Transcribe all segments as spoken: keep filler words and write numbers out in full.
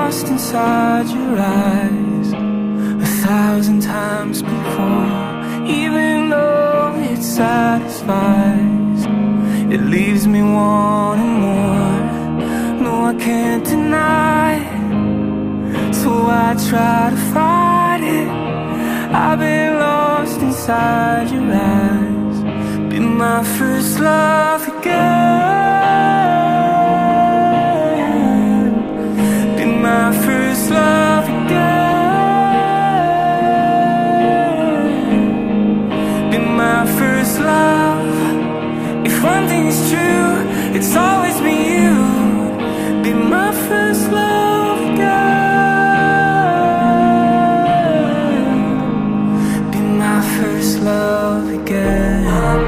lost inside your eyes a thousand times before. Even though it satisfies, it leaves me wanting more. No, I can't deny it, so I try to fight it. I've been lost inside your eyes. Be my first love again. Be my first love again. Be my first love. If one thing is true, it's always been you. Be my first love again. Be my first love again.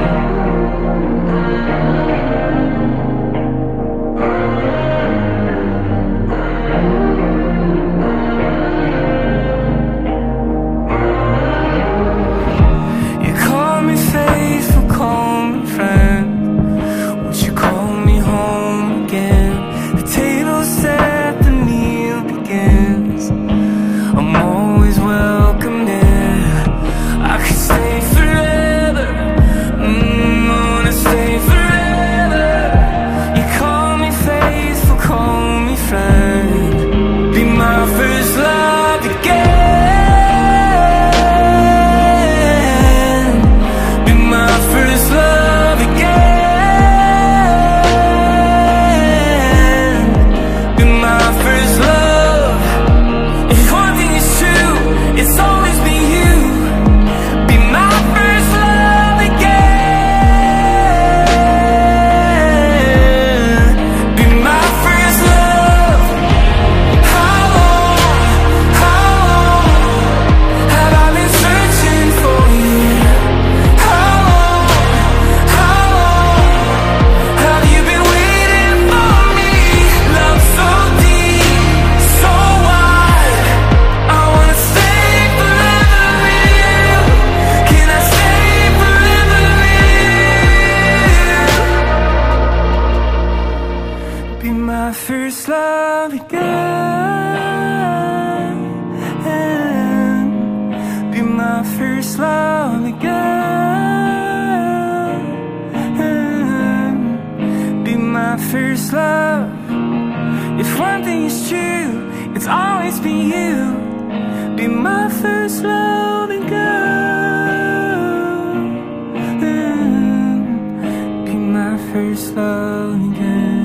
You call me faithful, call me friend. Won't you call me home again? The table set, the meal begins. I'm always welcomed in. I could stay forever. Mm, I wanna stay forever. You call me faithful, call me friend. Be my first love again. Be my first love again. Be my first love. If one thing is true, it's always been you. Be my first love again. Be my first love. How long, how long have I been searching for you? How long, how long have you been waiting for me? Love so deep, so wide, I wanna stay forever with you. Can I stay forever with you? Be my first love again. Be my first love again. Be my first love. If one thing is true, it's always been you. Be my first love again. Be my first love again.